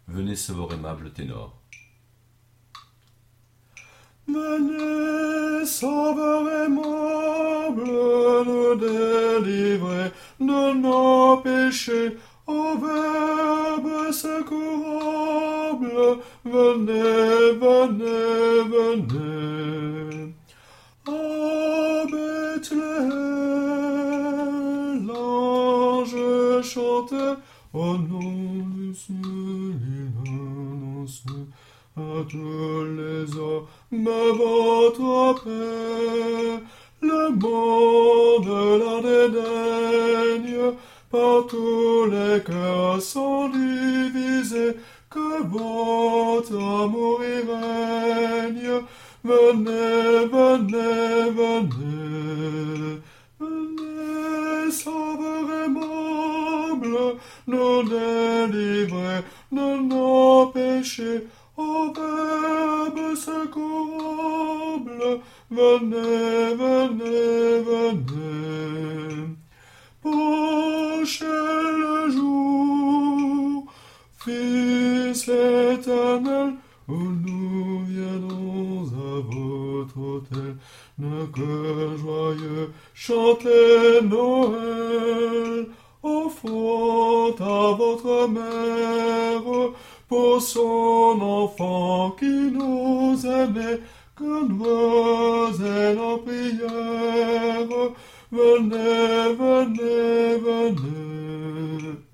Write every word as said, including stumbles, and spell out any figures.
Venez, sauveur aimable ténor. Venez, sauveur aimable, nous délivrer de nos péchés, ô Verbe secourable, venez, venez, venez. À Bethléem, l'ange chantait, au nom du ciel il annonce à tous les hommes votre paix. Le monde la dédaigne, par tous les cœurs sont divisés, que votre amour y règne. Venez, venez, venez, venez, sauveur aimable, nous délivrer de nos péchés, ô Verbe secourable, venez, venez, venez. Proche le jour, Fils éternel, où nous viendrons à votre autel, d'un cœur joyeux, chanter Noël, offrant à votre mère, pour son enfant qui nous aimait, que nous aide en prière. Venez, venez, venez.